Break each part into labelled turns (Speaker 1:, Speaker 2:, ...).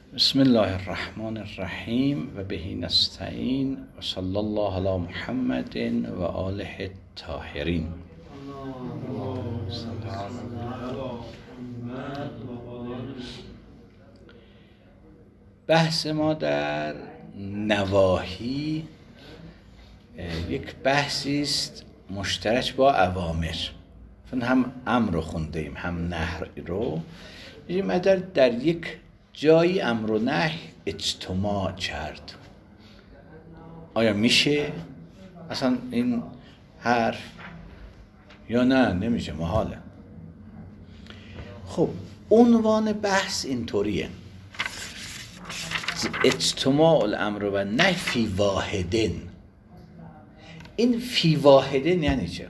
Speaker 1: بسم الله الرحمن الرحیم و بهی نستعین و صلی الله علی محمد و آله الطاهرین. بحث ما در نواهی یک بحثی است مشترک با اوامر، چون هم امر رو خوندیم هم نهی رو. این در یک جایی امر و نهی اجتماع کرد. آیا میشه اصلا این حرف یا نه؟ نمیشه، محاله. خب عنوان بحث اینطوریه: اجتماع الامر و نهی فی واحدن. این فی واحدن یعنی چه؟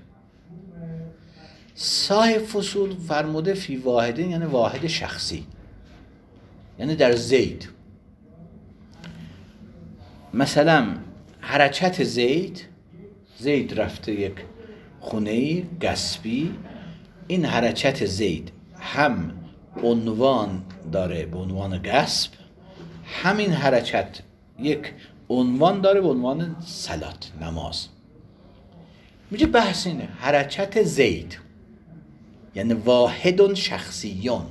Speaker 1: صاحب فصول فرموده فی واحدن یعنی واحد شخصی، یعنی در زید. مثلا حرکت زید رفته یک خونه غصبی، این حرکت زید هم عنوان داره به عنوان غصب، همین حرکت یک عنوان داره به عنوان صلات، نماز. میگه بحث اینه حرکت زید یعنی واحد شخصیون.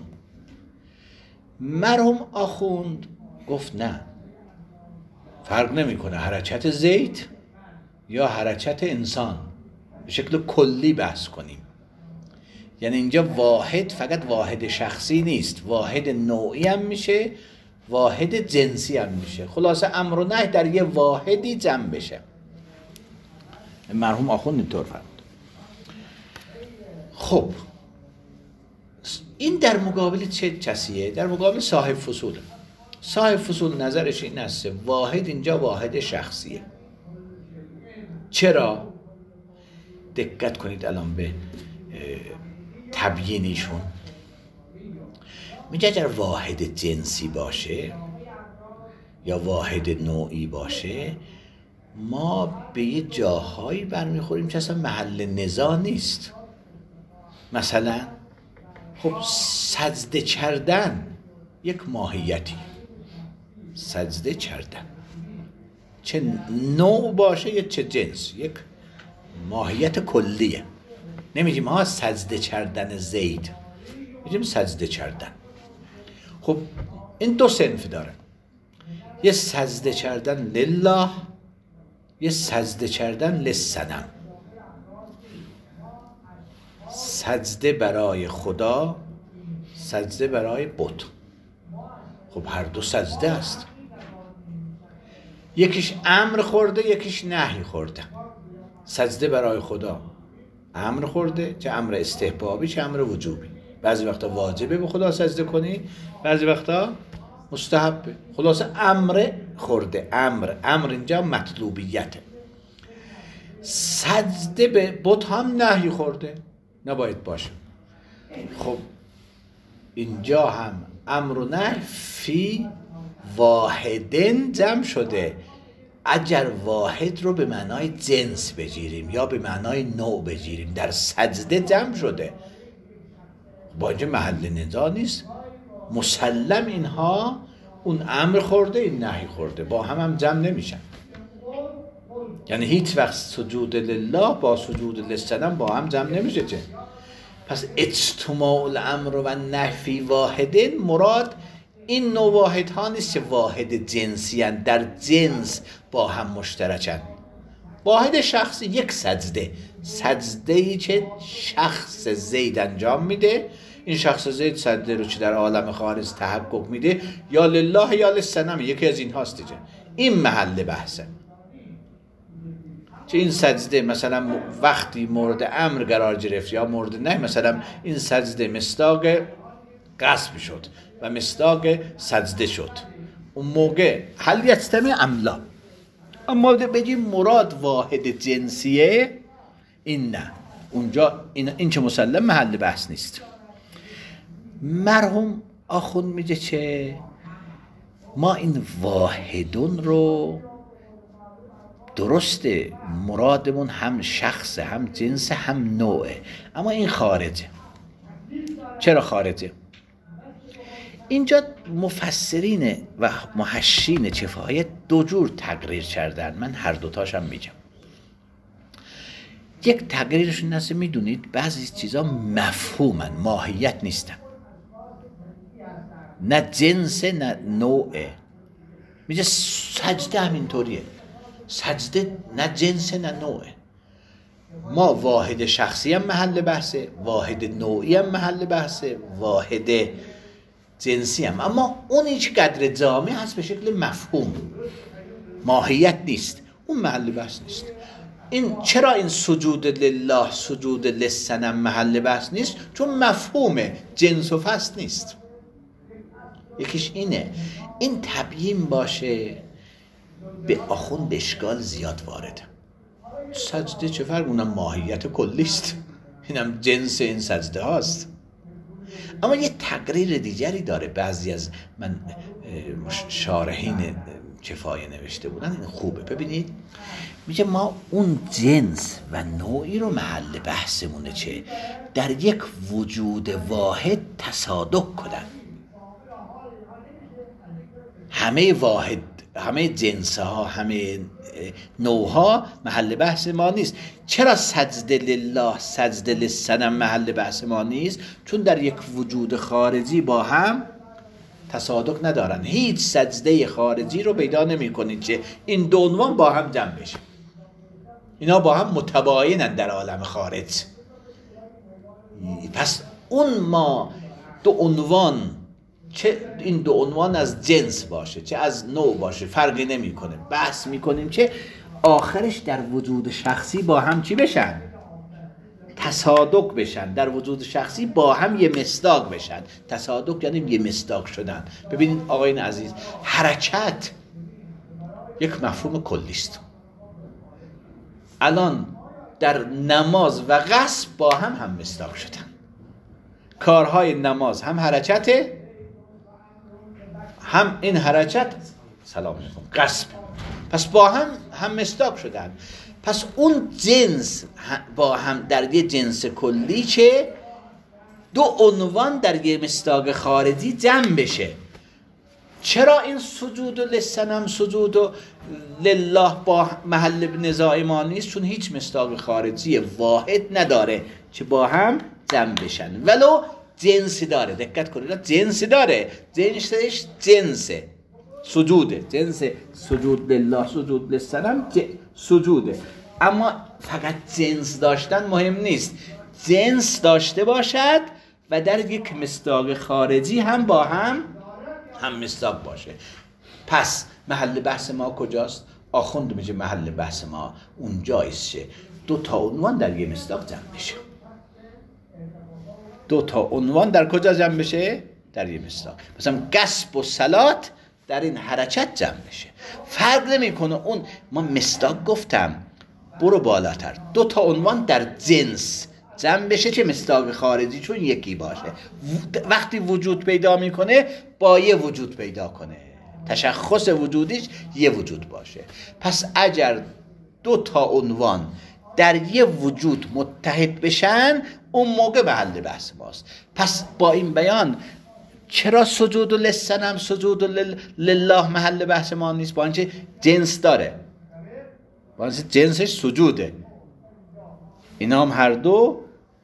Speaker 1: مرحوم آخوند گفت نه، فرق نمیکنه حرکت زید یا حرکت انسان، به شکل کلی بحث کنیم. یعنی اینجا واحد فقط واحد شخصی نیست، واحد نوعی هم میشه، واحد جنسی هم میشه. خلاصه امر و نهی در یه واحدی جمع بشه. مرحوم آخوند اینطور فرمود. خب این در مقابل چه کسیه؟ در مقابل صاحب فصوله. صاحب فصول نظرش این است واحد اینجا واحد شخصیه. چرا؟ دقت کنید الان به تبیینیشون. میگه اگر واحد جنسی باشه یا واحد نوعی باشه، ما به یه جاهایی برمیخوریم که اصلا محل نزاع نیست. مثلا خب سجده کردن یک ماهیتی، سجده کردن چه نوع باشه یا چه جنس، یک ماهیت کلیه. نمیگیم ها سجده کردن زید، میگیم سجده کردن. خب این دو صنف داره، یه سجده کردن لله، یه سجده کردن للصنم. سجده برای خدا، سجده برای بت. خب هر دو سجده است، یکیش امر خورده یکیش نهی خورده. سجده برای خدا امر خورده، چه امر استحبابی چه امر وجوبی. بعضی وقتا واجبه به خدا سجده کنی، بعضی وقتا مستحبه. خلاصه امر خورده. امر اینجا مطلوبیته. سجده به بت هم نهی خورده، نباید باشه. خب اینجا هم امر و نهی فی واحدن جمع شده. اگر واحد رو به معنای جنس بگیریم یا به معنای نوع بگیریم، در سجده جمع شده، با اینجا محل نزاع نیست. مسلم اینها اون امر خورده این نهی خورده، با هم جمع نمیشن. یعنی هیچ وقت سجود لله با سجود للصنم با هم جمع نمیشه. چه؟ پس اجتماع الامر و نهی فی واحدن، مراد این نوع واحد ها نیست که واحد جنسی هن، در جنس با هم مشترکن. واحد شخصی یک سجده‌ای که شخص زید انجام میده. این شخص زید سجده رو چه در عالم خارج تحقق میده، یا لله یا للصنم، یکی از این هاست دیگه. این محل بحثه. چه این سجده مثلا وقتی مورد امر قرار گرفت یا مورد نهی، مثلا این سجده مصداق غصب شد و مصداق سجده شد، اون موقع هل یجتمع ام لا. اما بگیم مراد واحد جنسیه، این نه، اونجا این چه مسلم محل بحث نیست. مرحوم آخوند میگه چه؟ ما این واحدون رو درسته مرادمون هم شخصه هم جنسه هم نوعه، اما این خارجه. چرا خارجه؟ اینجا مفسرین و محشین کفایه دو جور تقریر کردن، من هر دوتاشم میگم. یک تقریرشون هست، میدونید بعضی چیزا مفهومن، ماهیت نیستن، نه جنس نه نوعه. میگه سجده همینطوریه، سجده نه جنس نه نوعه. ما واحد شخصی هم محل بحثه، واحد نوعی هم محل بحثه، واحد جنسی هم، اما اون هیچ قدر جامع هست به شکل مفهوم، ماهیت نیست، اون محل بحث نیست. این چرا این سجود لله، سجود للصنم محل بحث نیست؟ چون مفهوم جنس و فصل نیست. یکیش اینه، این تبیین باشه به آخوند اشکال زیاد وارده. سجده چه فرق، اونم ماهیت کلیست، اینم جنس این سجده هاست. اما یه تقریر دیگری داره، بعضی از من شارحین کفایه نوشته بودن، این خوبه ببینید. میگه ما اون جنس و نوعی رو محل بحثمونه چه در یک وجود واحد تصادق کنن. همه واحد، همه جنس ها، همه نوع ها محل بحث ما نیست. چرا سجده لله، سجده للصنم محل بحث ما نیست؟ چون در یک وجود خارجی با هم تصادق ندارن. هیچ سجده خارجی رو پیدا نمی کنید که این دو عنوان با هم جمع بشه. اینا با هم متباینن در عالم خارج. پس اون ما دو عنوان، چه این دو عنوان از جنس باشه چه از نوع باشه فرقی نمی کنه، بحث می کنیم که آخرش در وجود شخصی با هم چی بشن؟ تصادق بشن. در وجود شخصی با هم یه مصداق بشن. تصادق یعنی یه مصداق شدن. ببینید آقایان عزیز، حرکت یک مفهوم کلیست. الان در نماز و غسب با هم مصداق شدن. کارهای نماز هم حرکته، هم این حرکت سلام علیکم غصب، پس با هم مصداق شدن. پس اون جنس با هم در یه جنس کلی چه دو عنوان در یه مصداق خارجی جمع بشه. چرا این سجود للصنم، سجود لله با محل نزاع ما نیست؟ چون هیچ مصداق خارجی واحد نداره که با هم جمع بشن، ولو جنسی داره. دقت کنید، جنسی داره، جنسش جنسه، سجوده، جنس سجود لله، سجود للصنم سجوده. اما فقط جنس داشتن مهم نیست، جنس داشته باشد و در یک مصداق خارجی هم با هم مصداق باشه. پس محل بحث ما کجاست؟ آخوند میگه محل بحث ما اونجاییست که دو تا عنوان در یک مصداق جمع بشه. دو تا عنوان در کجا جمع بشه؟ در یک مصداق. مثلا غصب و صلات در این حرکت جمع بشه. فرق نمیکنه اون، ما مصداق گفتم برو بالاتر، دو تا عنوان در جنس جمع بشه که مصداق خارجی چون یکی باشه. وقتی وجود پیدا میکنه با یه وجود پیدا کنه، تشخص وجودیش یه وجود باشه. پس اگر دو تا عنوان در یه وجود متحد بشن، اون موقع محل بحث ماست. پس با این بیان چرا سجود للصنم، سجود لله محل بحث ما نیست؟ با اینکه جنس داره، با اینکه جنسش سجوده، اینا هم هر دو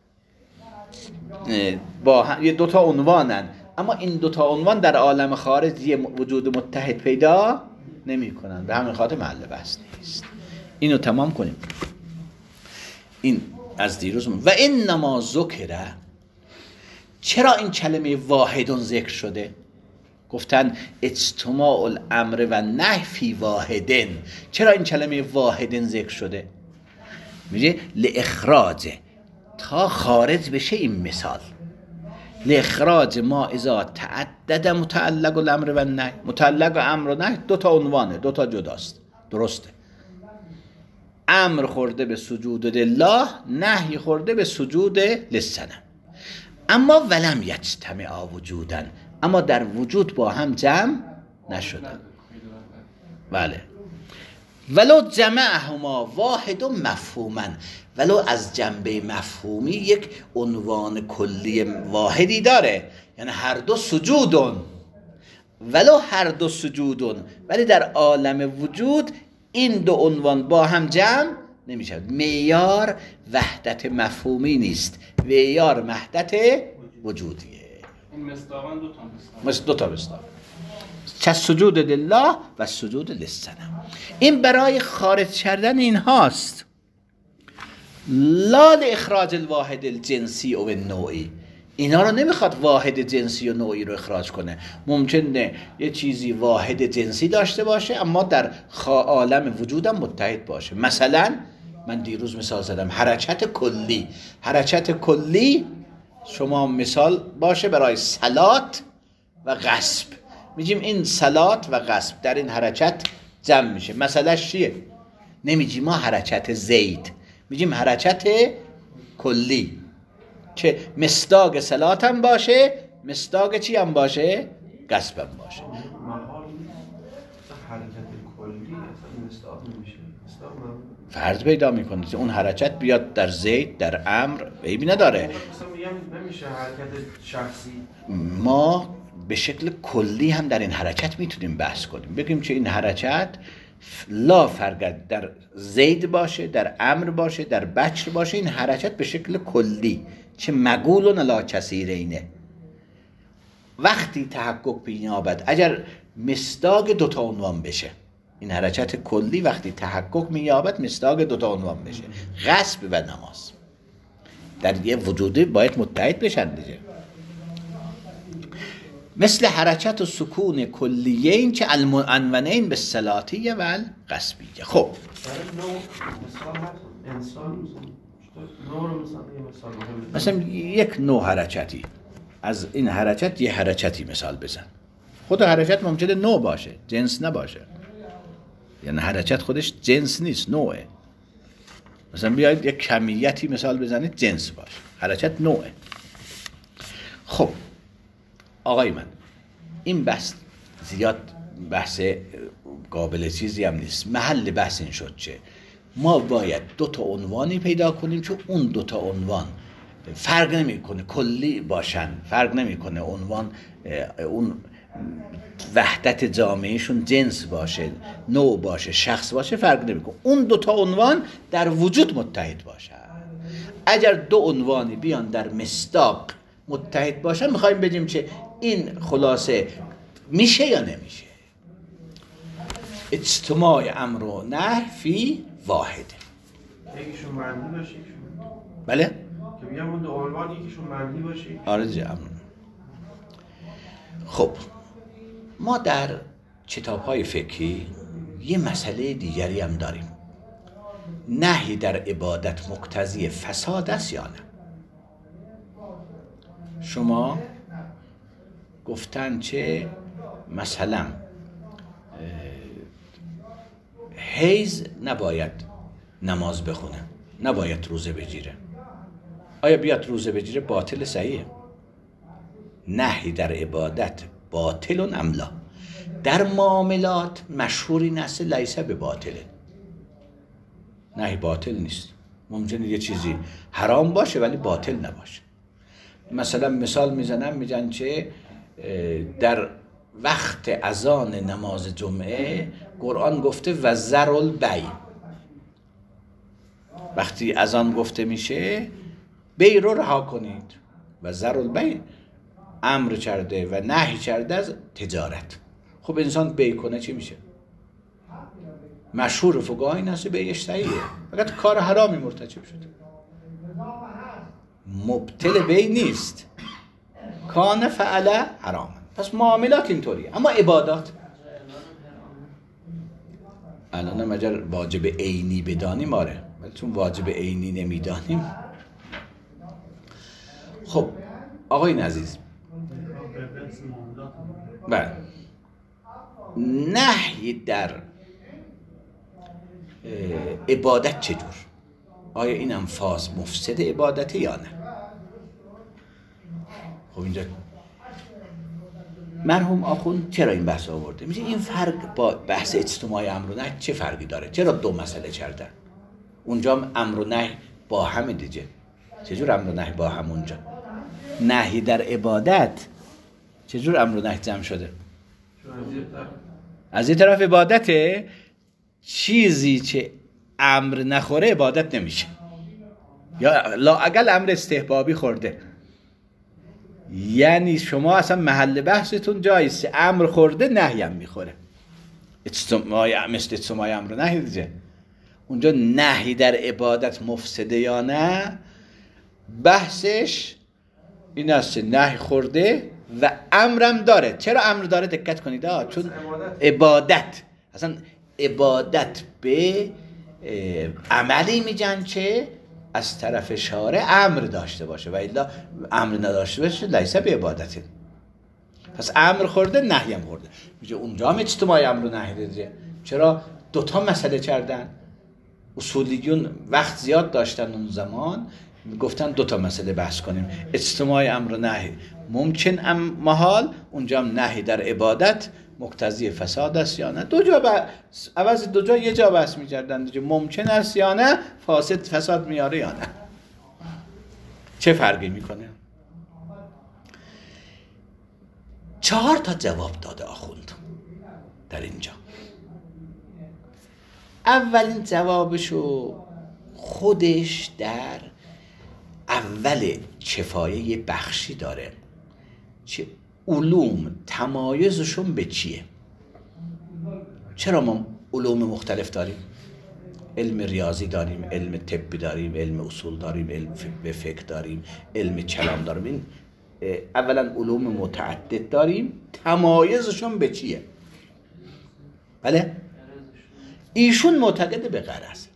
Speaker 1: با یه دوتا عنوانن، اما این دوتا عنوان در عالم خارج یه وجود متحد پیدا نمی کنن، به همین خاطر محل بحث نیست. اینو تمام کنیم. این از دیروز و انما ذکر، چرا این کلمه واحدون ذکر شده؟ گفتن اجتماع الامر و نهی فی واحدن. چرا این کلمه واحدن ذکر شده؟ میگه لاخراج، تا خارج بشه این مثال، لاخراج ما اذا تعدد متعلق الامر و نهی. متعلق امر و نهی دو تا عنوانه، دو تا جداست، درسته. امر خورده به سجود لله، نهی خورده به سجود للصنم. اما ولم یجتمعا وجودن، اما در وجود با هم جمع نشدن. بله. ولو جمعهما واحد مفهوما، ولو از جنبه مفهومی یک عنوان کلی واحدی داره، یعنی هر دو سجودن، ولو هر دو سجودون، ولی در عالم وجود این دو عنوان با هم جمع نمیشه. معیار وحدت مفهومی نیست، معیار وحدت وجودیه.
Speaker 2: این مصداقاً دو تا
Speaker 1: مثل دو تا مصداق، چه سجود لله و سجود للصنم. این برای خارج کردن این هاست، لا اخراج الواحد الجنسی و النوعی. اینا رو نمیخواد واحد جنسی و نوعی رو اخراج کنه. ممکنه یه چیزی واحد جنسی داشته باشه اما در عالم وجودم متحد باشه. مثلا من دیروز مثال زدم حرکت کلی. حرکت کلی شما مثال باشه برای صلات و غصب، میگیم این صلات و غصب در این حرکت جمع میشه. مثلا چیه؟ نمیگیم ما حرکت زید، میگیم حرکت کلی که مصداق صلات هم باشه، مصداق چی هم باشه؟ غصب هم باشه.
Speaker 3: حرکت کلی اصلا مصداق نمیشه، مصداق
Speaker 1: فرض پیدا میکنه اون حرکت بیاد در زید، در امر، عیبی نداره.
Speaker 3: مثلا میگم نمیشه حرکت شخصی.
Speaker 1: ما به شکل کلی هم در این حرکت میتونیم بحث کنیم، بگیم که این حرکت لا فرق در زید باشه، در امر باشه، در بچر باشه، این حرکت به شکل کلی چه مقولون لا کثیرینه. وقتی تحقق بیابد اگر مصداق دوتا عنوان بشه، این حرکت کلی وقتی تحقق میابد مصداق دوتا عنوان بشه، غصب و نماز در یه وجودی باید متحد بشن دیگه. مثل حرکت و سکون کلیین که المعنونین به صلاتیه و الغصبیه. خب مثلا یک نوع حرکتی از این حرکت یه حرکتی مثال بزن. خود حرکت ممکنه نوع باشه، جنس نباشه. یعنی حرکت خودش جنس نیست، نوعه. مثلا بیاید یک کمیتی مثال بزنید جنس باشه، حرکت نوعه. خب آقای من این بحث زیاد بحث قابل چیزی هم نیست. محل بحث این شد چه ما باید دو تا عنوانی پیدا کنیم چون اون دو تا عنوان فرق نمیکنه کلی باشن، فرق نمیکنه عنوان اون وحدت جامعهشون جنس باشه، نوع باشه، شخص باشه، فرق نمیکنه. اون دو تا عنوان در وجود متحد باشن. اگر دو عنوانی بیان در مصداق متحد باشن میخوایم بگیم که این خلاصه میشه یا نمیشه. اجتماع امر و نهی فی واحد.
Speaker 3: یکیشون معنی باشه یکیشون.
Speaker 1: بله؟
Speaker 3: که بیام اون دو عنوان یکیشون معنی باشه.
Speaker 1: آره دیگه. خب ما در کتاب‌های فقهی یه مسئله دیگری هم داریم. نهی در عبادت مقتضی فساد است یا نه؟ شما گفتن چه مثلا حیض نباید نماز بخونه، نباید روزه بگیره. آیا بیاد روزه بگیره باطل صحیحه؟ نهی در عبادت باطل ام لا؟ در معاملات مشهوری نست لیسه به باطله. نهی باطل نیست، ممکنه یه چیزی حرام باشه ولی باطل نباشه. مثلا مثال میزنم، میگن چه در وقت اذان نماز جمعه قرآن گفته و ذرل بی، وقتی اذان گفته میشه بی رو رها کنید. و ذرل بی امر کرده و نهی کرده از تجارت. خب انسان بی کنه چی میشه؟ مشهور فقهای نست بیش صحیحه، فقط کار حرامی مرتکب شده، مبتل بی نیست، کان فعل حرام. پس معاملات اینطوریه. اما عبادات الان اگر واجب عینی بدانیم آره، ولی چون واجب عینی نمیدانیم. خب آقای عزیز، بله نهی در عبادت چجور؟ آیا این هم فاز مفسد عبادته یا نه؟ خب اینجا مرحوم آخوند چرا این بحث آورده؟ میگه این فرق با بحث اجتماع امر و نهی چه فرقی داره؟ چرا دو مسئله کردن؟ اونجا هم امر و نهی با هم دیگه. چجور امر و نهی با هم اونجا؟ نهی در عبادت چجور امر و نهی جمع شده؟ از یه طرف عبادته. چیزی که امر نخوره عبادت نمیشه، یا لااقل امر استحبابی خورده. یعنی شما اصلا محل بحثتون جاییست، امر خورده نهی هم میخوره. مثل اجتماعی امر نهی دیگه. اونجا نهی در عبادت مفسده یا نه، بحثش این است نهی خورده و امرم داره. چرا امر داره؟ دقت کنید چون عبادت اصلا عبادت به عملی میجنچه از طرف شارع امر داشته باشه و الا امر نداشته باشه لیس به عبادت. پس امر خورده نهی هم خورده. میگه اونجا هم اجتماعی امر و نهی دیگه. چرا دوتا مسئله کردن؟ اصولیون وقت زیاد داشتن اون زمان، گفتن دوتا مسئله بحث کنیم، اجتماعی امر و نهی ممکن محال، اونجا هم نهی در عبادت مقتضی فساد است یا نه. عوض دو جا یه جا بحث می‌کردن دیگه، ممکن است یا نه، فساد میاره یا نه. چه فرقی میکنه؟ 4 تا جواب داده آخوند در اینجا. اولین جوابشو خودش در اول کفایه بخشی داره که علوم تمایزشون به چیه؟ چرا ما علوم مختلف داریم؟ علم ریاضی داریم، علم طبی داریم، علم اصول داریم، علم فقه داریم، علم کلام داریم. این اولا علوم متعدد داریم، تمایزشون به چیه؟ بله؟ ایشون معتقد به غرض.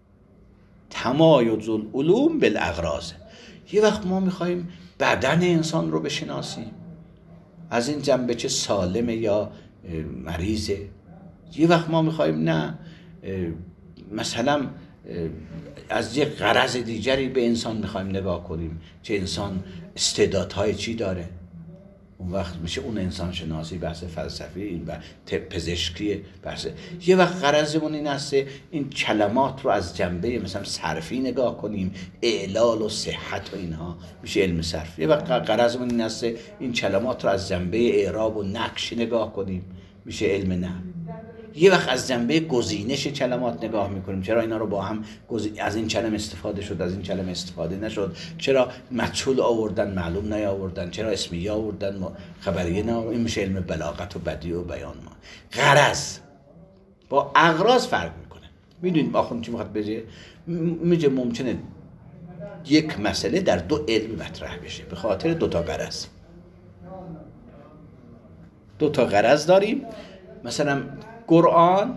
Speaker 1: تمایز العلوم بالاغراض. یه وقت ما میخوایم بدن انسان رو بشناسیم، از این جنبه چه سالمه یا مریضه. یه وقت ما میخوایم نه مثلا از یه غرض دیگری به انسان میخوایم نگاه کنیم، چه انسان استعدادهای چی داره. اون وقت میشه اون انسان شناسی، بحث فلسفی، این پزشکی بحث. یه وقت غرضمون این است این کلمات رو از جنبه مثلا صرفی نگاه کنیم، اعلال و صحت و اینها، میشه علم صرف. یه وقت غرضمون این است این کلمات رو از جنبه اعراب و نقش نگاه کنیم، میشه علم نحو. یه وقت از جنبه گزینش کلمات نگاه میکنیم، چرا اینا رو با هم از این کلمه استفاده شد، از این کلمه استفاده نشد، چرا مجهول آوردن معلوم نیاوردن، چرا اسمیه آوردن خبریه نه. این میشه علم بلاغت و بدیع و بیان. ما غرض با اغراض فرق میکنه. میدونید آخوند چی میخواد بگه؟ میگه ممکنه یک مسئله در 2 علم مطرح بشه به خاطر 2 تا غرض. 2 تا غرض داریم. مثلا قرآن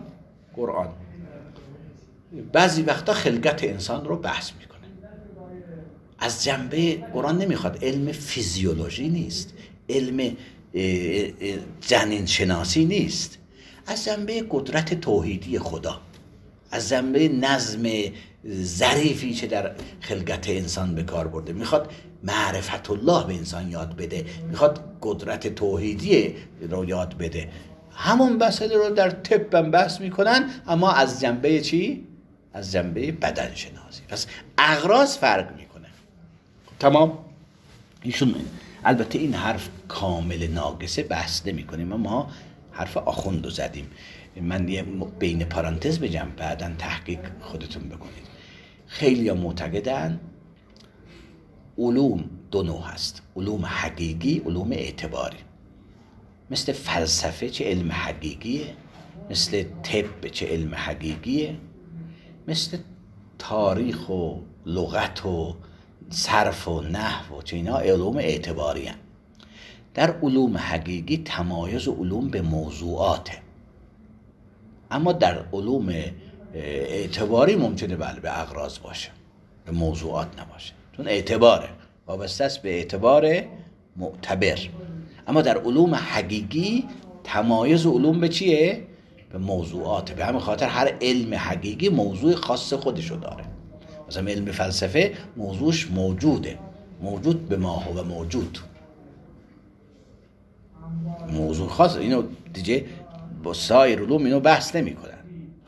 Speaker 1: بعضی وقتا خلقت انسان رو بحث میکنه. از جنبه قرآن نمیخواد، علم فیزیولوژی نیست، علم جنین شناسی نیست، از جنبه قدرت توحیدی خدا، از جنبه نظم ظریفی که در خلقت انسان به کار برده. میخواد معرفت الله به انسان یاد بده، میخواد قدرت توحیدی رو یاد بده. همون مسئله رو در طب هم بحث میکنن، اما از جنبه چی؟ از جنبه بدن شناسی. پس اغراض فرق میکنه. تمام؟ ایشون البته این حرف کامل ناقصه بحث نمی کنیم، ما حرف آخوندو زدیم. من یه بین پارانتز بگم بعداً تحقیق خودتون بکنید. خیلی ها معتقدن علوم 2 نوع هست، علوم حقیقی، علوم اعتباری. مثل فلسفه چه علم حقیقیه، مثل طب چه علم حقیقیه، مثل تاریخ و لغت و صرف و نحو و چه اینا علوم اعتباری هست. در علوم حقیقی تمایز علوم به موضوعاته، اما در علوم اعتباری ممکنه بله به اغراض باشه، به موضوعات نباشه، چون اعتباره، وابسته است به اعتبار معتبر. اما در علوم حقیقی تمایز علوم به چیه؟ به موضوعات. به همین خاطر هر علم حقیقی موضوع خاص خودشو داره. مثلا علم فلسفه موضوعش موجوده، موجود به ما هو موجود، موضوع خاص. اینو دیگه با سایر علوم اینو بحث نمی کنن.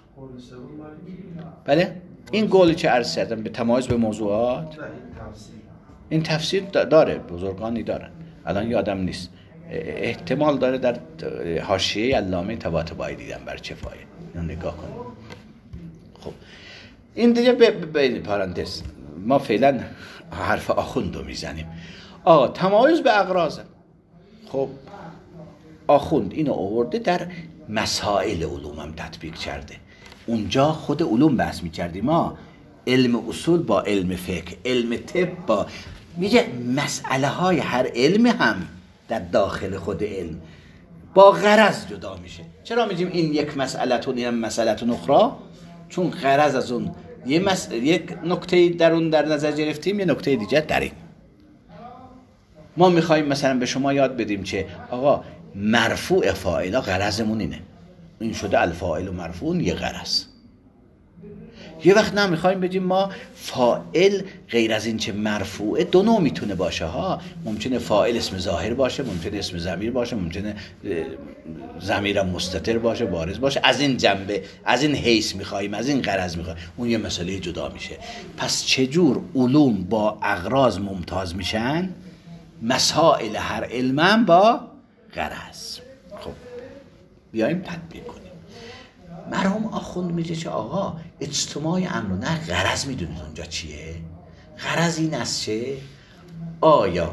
Speaker 1: بله؟ این قولی که عرض کردم به تمایز به موضوعات، این تفسیر داره، بزرگانی دارن، الان یادم نیست. احتمال داره در حاشیه علامه طباطبایی دیدم بر چفایه، اینو نگاه کنیم. خب این دیگه به پارانتز ما فعلا حرف آخوندو میزنیم. تمایز به اغراض. خب آخوند اینو آورده در مسائل علوم هم تطبیق کرده. اونجا خود علوم بحث میکردیم، ما علم اصول با علم فقه، علم طب با، میگه مسئله های هر علم هم در داخل خود علم با غرض جدا میشه. چرا میگیم این یک مسئلتون این مسئلتون اخرى؟ چون غرض از اون یک نکته در اون در نظر گرفتیم، یه نکته دیگه در این. ما میخوایم مثلا به شما یاد بدیم که آقا مرفوع فاعلا غرضمون اینه، این شده الفاعل و مرفوع، یه غرض. یه وقت نه میخوایم بگیم ما فاعل غیر از این چه مرفوعه دو نوع میتونه باشه ها. ممکنه فاعل اسم ظاهر باشه، ممکنه اسم ضمیر باشه، ممکنه ضمیر مستتر باشه، بارز باشه. از این جنبه، از این حیث میخوایم، از این غرض میخوایم، اون یه مسئله جدا میشه. پس چجور علوم با اغراض ممتاز میشن؟ مسائل هر علم با غرض. خب بیایم تطبیق کنیم. مرحوم آخوند میگه که آقا اجتماع امر و نهی غرض میدونید اونجا چیه؟ غرض این است که آیا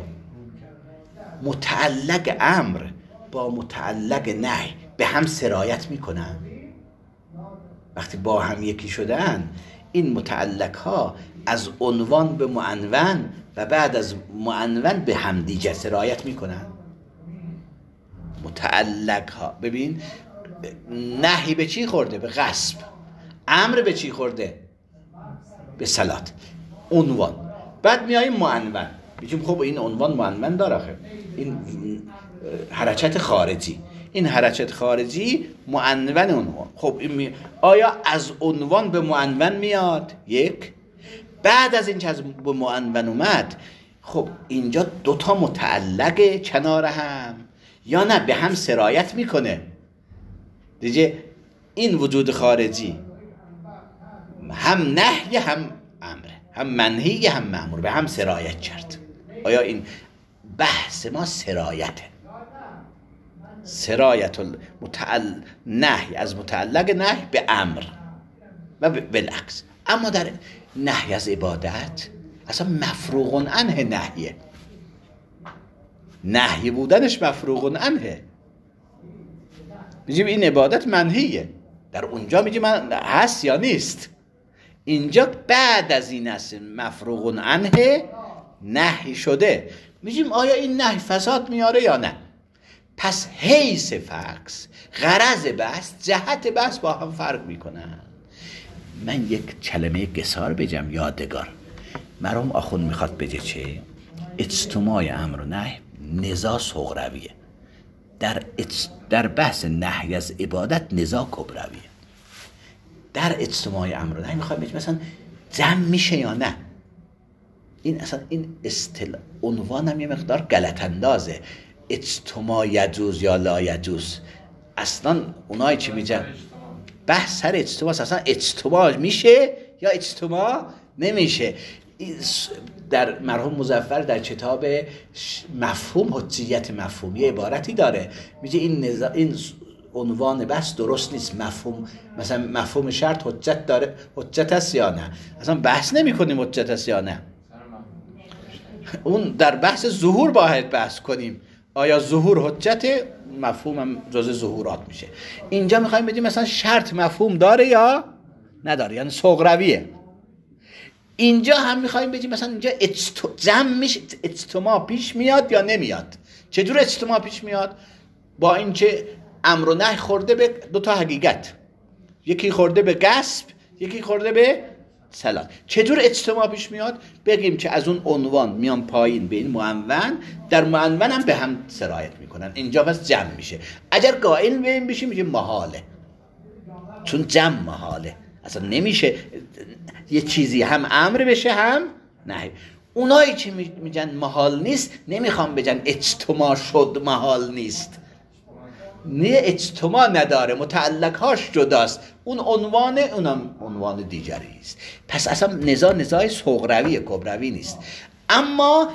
Speaker 1: متعلق امر با متعلق نهی به هم سرایت میکنن؟ وقتی با هم یکی شدن این متعلق ها از عنوان به معنون و بعد از معنون به هم دیگه سرایت میکنن؟ متعلق ها، ببین نهی به چی خورده؟ به غصب. امر به چی خورده؟ به صلات. عنوان. بعد میاییم معنون، میگیم خب این عنوان معنون داره، خب این حرکت خارجی، این حرکت خارجی معنون عنوان. خب این آیا از عنوان به معنون میاد؟ یک. بعد از این که از به معنون اومد، خب اینجا دوتا متعلق کنار هم یا نه به هم سرایت میکنه؟ دیگه این وجود خارجی هم نهی هم امره، هم منهی هم مأمور، به هم سرایت کرد. آیا این بحث ما سرایته؟ سرایت نهی از متعلق نهی به امر و بالعکس. اما در نهی از عبادت اصلا مفروغ عنه نهیه، نهی بودنش مفروغ عنه. میگیم این عبادت منهیه، در اونجا میگیم من هست یا نیست. اینجا بعد از این است مفروغ عنه نهی شده، میگیم آیا این نهی فساد میاره یا نه. پس حیث فقس، غرض بحث، جهت بحث با هم فرق میکنن. من یک کلمه قصار بگم یادگار. مرحوم آخوند میخواد بگه چه؟ اجتماع امر و نهی نزاع صغرویه، در بحث نهی از عبادت نزاع کبرویه. در اجتماع امر و نهی میخواد بگه مثلا جمع میشه یا نه. این اصلا این عنوان هم یه مقدار غلط اندازه. اجتماع یجوز یا لا یجوز، اصلا اونایی که میگن بحث سر اجتماع، اصلا اجتماع میشه یا اجتماع نمیشه. در مرحوم مظفر در کتاب مفهوم حجیت مفهوم یه عبارتی داره، میگه این عنوان بحث درست نیست. مفهوم مثلا مفهوم شرط حجت داره، حجت است یا نه؟ اصلا بحث نمی کنیم حجت است یا نه. اون در بحث ظهور باید بحث کنیم، آیا ظهور حجت؟ مفهوم هم جزء ظهورات میشه. اینجا میخوایم بگیم مثلا شرط مفهوم داره یا نداره، یعنی صغرویه. اینجا هم میخوایم بگیم مثلا اینجا جمع میشه، اجتماع پیش میاد یا نمیاد. چجور اجتماع پیش میاد؟ با اینکه امر و نهی خورده به دو تا حقیقت، یکی خورده به غصب، یکی خورده به صلات. چجور اجتماع پیش میاد؟ بگیم که از اون عنوان میان پایین به این معنون، در معنون هم به هم سرایت میکنن. اینجا پس جمع میشه. اگر قائل به این بشیم میگیم محاله، چون جمع محاله، اصلا نمیشه یه چیزی هم امر بشه هم نهی. اونایی که میگن محال نیست نمیخوام بگن اجتماع شد محال نیست، نه اجتماع نداره، متعلقهاش جداست، اون عنوان، اونم عنوان دیگری است. پس اصلا نزاع صغروی کبروی نیست. اما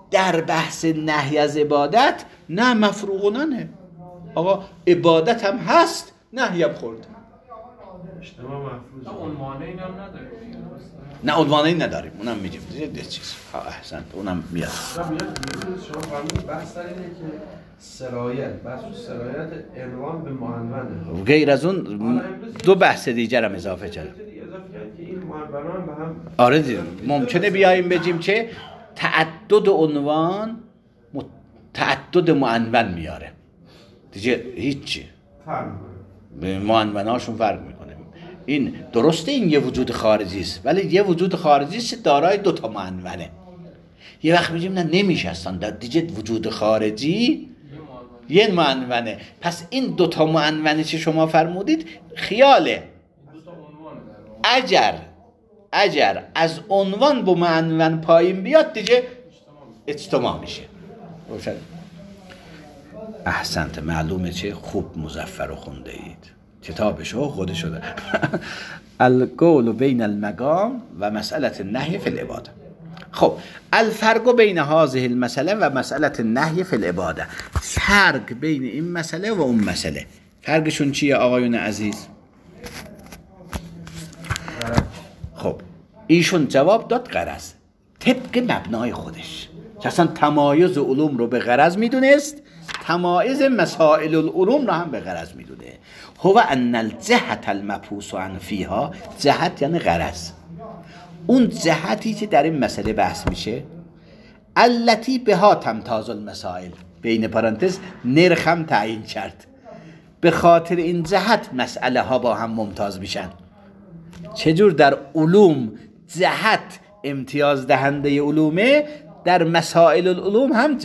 Speaker 1: در بحث نهی از عبادت نه مفروغونانه. آقا عبادت هم هست، نهی هم خورد.
Speaker 3: اجتماع مفروض.
Speaker 2: عنوانه این هم نداره.
Speaker 1: نه عنوانه این نداریم، اونم میگیم دیگه چیز. احسن، اونم میاد.
Speaker 3: شما فرمودید بحث در اینه که سرایت، بحث سرایت عنوان به معنونه.
Speaker 1: غیر از اون دو بحث دیگر هم اضافه کردم.
Speaker 3: اضافه کرد که این معنون به هم.
Speaker 1: آره دیگه ممکنه بیایم بگیم که تعدد عنوان تعدد معنون میاره دیگه، هیچی به معنوناشون فرق میکنه. این درسته این یه وجود خارجی است، ولی یه وجود خارجی است دارای دو تا معنونه. یه وقت میگیم نه نمیشه اصلا دیگه وجود خارجی یه معنونه. پس این دو تا معنونه که شما فرمودید خیاله. اگر از عنوان به معنون پایین بیاد دیگه اجتماع میشه. روشن؟ احسنت، معلومه چه خوب مظفر رو خونده اید، کتابشو خودشو داره. القول بین المقام و مسئله النهی فی العباده. خب الفرق بین هذه المسئله و مسئله النهی فی العباده، فرق بین این مسئله و اون مسئله فرقشون چیه آقایون عزیز؟ خب ایشون جواب داد غرض، طبق مبنای خودش که اصلا تمایز علوم رو به غرض میدونست، تمایز مسائل العلوم رو هم به غرض میدونه. هو ان الجهت المبحوث عن فیها، جهت یعنی غرض، اون جهتی که در این مسئله بحث میشه، التی بها تمتاز المسائل، بین پرانتز نرخم تعیین کرد، به خاطر این جهت مسئله ها با هم ممتاز میشن. چجور در علوم جهت امتیاز دهنده علومه، در مسائل العلوم هم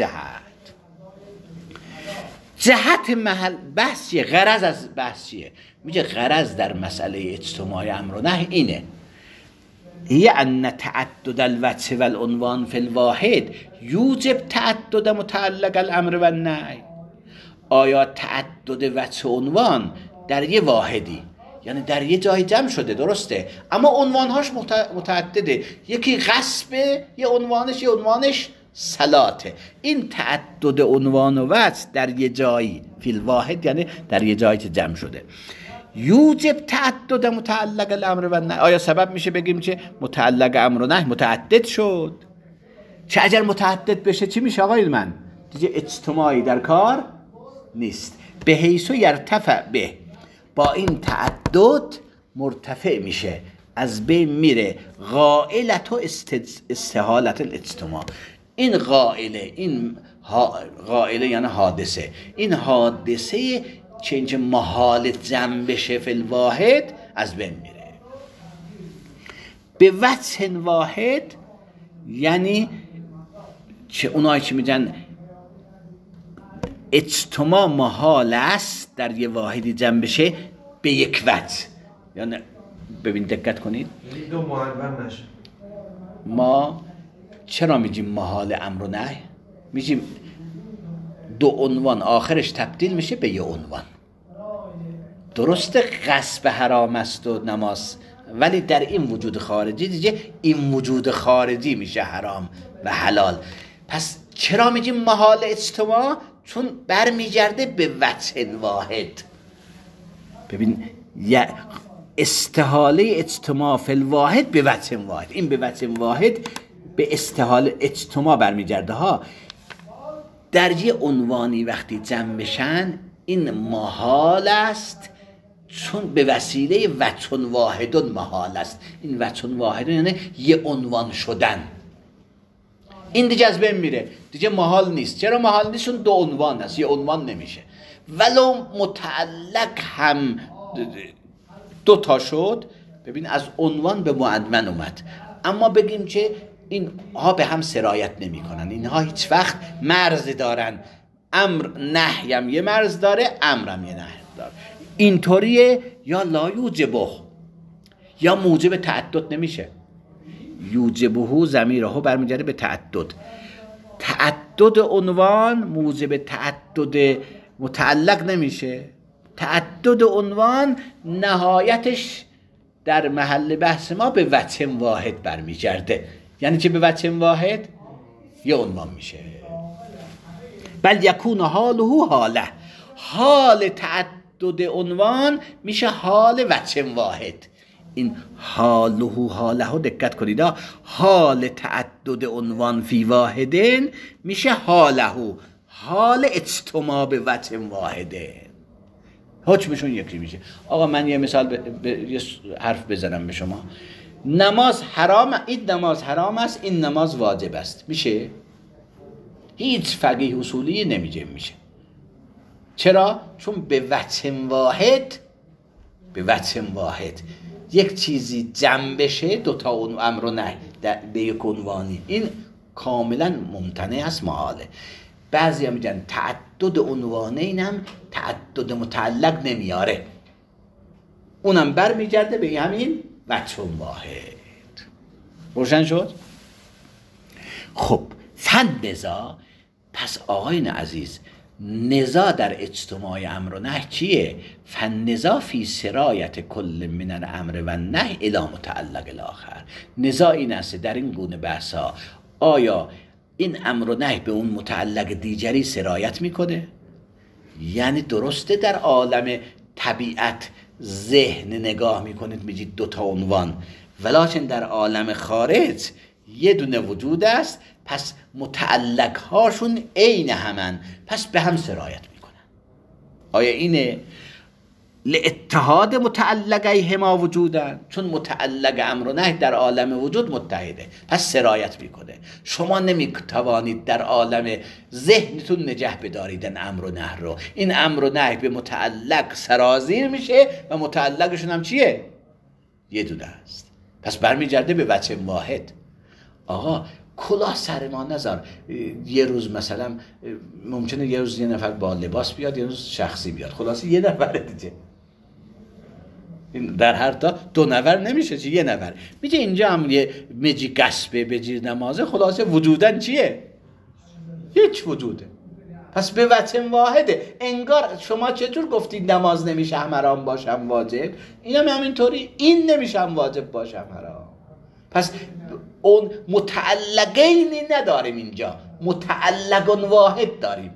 Speaker 1: جهت محل بحث چیه؟ غرض از بحث چیه؟ میگه غرض در مسئله اجتماع امر و نهی اینه، هی ان تعدد الوجه و العنوان فی الواحد یوجب تعدد متعلق الامر و النهی. آیا تعدد وجه عنوان در یه واحدی، یعنی در یه جای جمع شده، درسته، اما عنوانهاش متعدده، یکی غصبه، یه عنوانش صلاته. این تعدد عنوان و وجه در یه جایی فی الواحد یعنی در یه جایی که جمع شده، یوجب تعدد متعلق الامر و نهی. آیا سبب میشه بگیم که متعلق امر و نهی متعدد شد؟ چه اگر متعدد بشه چی میشه آقای من؟ دیگه اجتماعی در کار نیست. به حیث یرتفع به، با این تعدد مرتفع میشه، از بین میره غائلت و استحالت الاجتماع. این غائله یعنی حادثه، این حادثه که اینکه محال جمع بشه فی الواحد از بین میره. به وجه واحد یعنی که اونایی که میگن اجتماع محال است در یه واحدی جمع بشه به یک وجه، یعنی ببین دقت کنید،
Speaker 3: دو معنون نشه.
Speaker 1: ما چرا میگیم محال امر و نهی؟ میگیم دو عنوان آخرش تبدیل میشه به یه عنوان. درسته غصب حرام است و نماز، ولی در این وجود خارجی دیگه این وجود خارجی میشه حرام و حلال. پس چرا میگیم محال اجتماع؟ چون برمیگرده به وجه واحد. ببین استحاله اجتماع فی الواحد به وجه واحد، این به وجه واحد به استحاله اجتماع برمیگرده ها. در یه عنوانی وقتی جمع بشن این محال است، چون به وسیله وجه واحد محال است. این وجه واحد یعنی یه عنوان شدن، این دیگه از بین میره، دیگه محال نیست. چرا محال نیست؟ چون دو عنوان است، یه عنوان نمیشه. ولو متعلق هم دو تا شد، ببین از عنوان به معنون اومد، اما بگیم که این ها به هم سرایت نمی کنن، اینها هیچ وقت مرز دارن، امر نهی هم یه مرز داره، امرم یه نهی داره، اینطوریه یا لا یوجبه یا موجب تعدد نمیشه. یوجبه ضمیرها برمیگرده به تعدد. تعدد عنوان موجب تعدد متعلق نمیشه. تعدد عنوان نهایتش در محل بحث ما به وجه واحد برمیگرده. یعنی چه به وجه واحد؟ یه عنوان میشه. بل یکون حاله حاله، حال تعدد عنوان میشه حال وجه واحد. این حاله حاله دقت کنید، حال تعدد عنوان فی واحدن میشه حاله، حال اجتماع به وجه واحدن، حکمشون یکی میشه. آقا من یه مثال یه حرف بزنم به شما. نماز حرام، این نماز حرام است، این نماز واجب است، میشه؟ هیچ فقیه اصولی نمیگه میشه. چرا؟ چون به وجه واحد یک چیزی جمع بشه، دوتا اون امر و نهی به یک عنوانی، این کاملا ممتنع است، محاله. بعضی هم میگن تعدد عنوانه، اینم تعدد متعلق نمیاره، اونم بر میگرده به همین وجه واحد. روشن شد؟ خب فنزا، پس آقایان عزیز، نزا در اجتماع امر و نهی چیه؟ فنزا فی سرایت کل من الامر و النهی الی متعلق الاخر. نزا این است در این گونه بحثا، آیا این امر و نهی به اون متعلق دیگری سرایت میکنه؟ یعنی درسته در عالم طبیعت ذهن نگاه میکنید میگید دوتا عنوان، ولیکن در عالم خارج یه دونه وجود است، پس متعلق هاشون عین همن، پس به هم سرایت میکنن. آیا اینه؟ لاتحاد متعلقی هما وجودن، چون متعلق امر و نهی در عالم وجود متحده، پس سرایت میکنه. شما نمیتوانید در عالم ذهنتون نگه بداریدن امر و نهی رو. این امر و نهی به متعلق سرازیر میشه و متعلقشون هم چیه؟ یه دونه است، پس برمیگرده به وجه واحد. آقا کلاه سر ما نذار. یه روز مثلا ممکنه یه روز یه نفر با لباس بیاد، یه روز شخصی بیاد، خلاصه یه نفر دیگه. در هر تا دو نفر نمیشه، چی یه نفر میگه اینجا هم یه مجی قصبه بجیر نمازه، خلاصه وجودن چیه؟ هیچ وجوده، پس به وجه واحده. انگار شما چطور گفتید نماز نمیشه هم حرام باشم واجب، اینم همینطوری، این نمیشه هم واجب باشم حرام. پس اون متعلقینی نداریم اینجا، متعلق واحد داریم.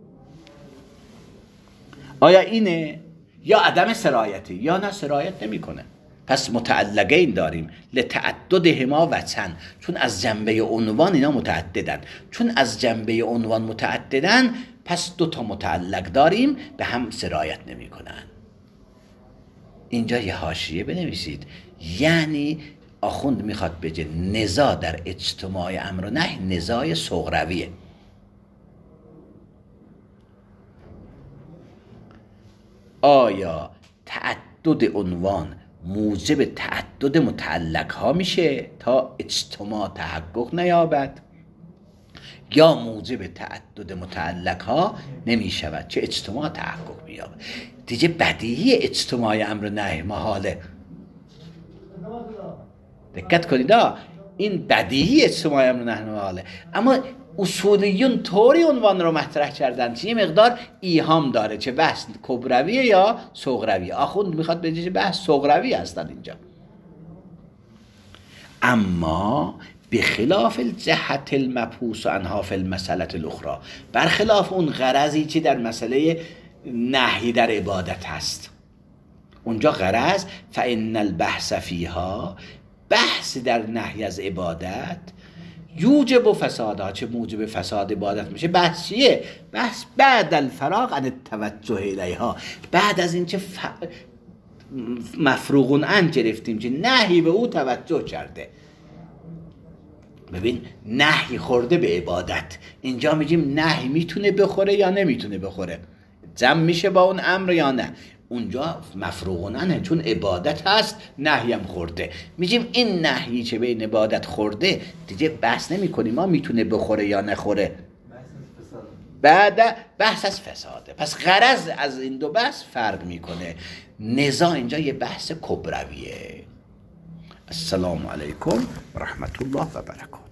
Speaker 1: آیا اینه؟ یا عدم سرایتی، یا نه سرایت نمی کنه. پس متعلقین داریم، لتعدد هما وجهن، چون از جنبه عنوان اینا متعددن، چون از جنبه عنوان متعددن پس دو تا متعلق داریم، به هم سرایت نمی کنن. اینجا یه حاشیه بنویسید، یعنی آخوند میخواد بگه نزاع در اجتماع امر و نهی نزاع صغرویه. آیا تعدد عنوان موجب تعدد متعلق ها میشه تا اجتماع تحقق نیابد، یا موجب تعدد متعلق ها نمیشود چه اجتماع تحقق میابد؟ دیگه بدیهی اجتماع امر و نهی محاله. دقت کنید، این بدیهی اجتماع امر و نهی محاله، اما اصولیون طوری عنوان رو مطرح کردن که یه مقدار ایهام داره، چه بحث کبرویه یا صغرویه. آخوند میخواد بگه بحث صغروی هستن اینجا. اما بخلاف الجهت المبحوث عنها فی المسألة الاخرى، برخلاف اون غرضی که در مسئله نهی در عبادت هست، اونجا غرض فإن البحث فیها، بحث در نهی از عبادت، یوجب فسادها، چه موجب فساد عبادت میشه. بحث چیه؟ بحث بعد الفراغ عن التوجه الیها، بعد از این که مفروغون عن گرفتیم که نهی به او توجه کرده. ببین نهی خورده به عبادت، اینجا میگیم نهی میتونه بخوره یا نمیتونه بخوره، جمع میشه با اون امر یا نه. اونجا مفروغوننه، چون عبادت هست نهی هم خورده. میگیم این نهی که بین عبادت خورده دیگه بحث نمی کنیم ما میتونه بخوره یا نخوره، بعد بحث از فساده. پس غرض از این دو بحث فرق میکنه. نزاع اینجا یه بحث کبرویه. السلام علیکم و رحمت الله و برکاته.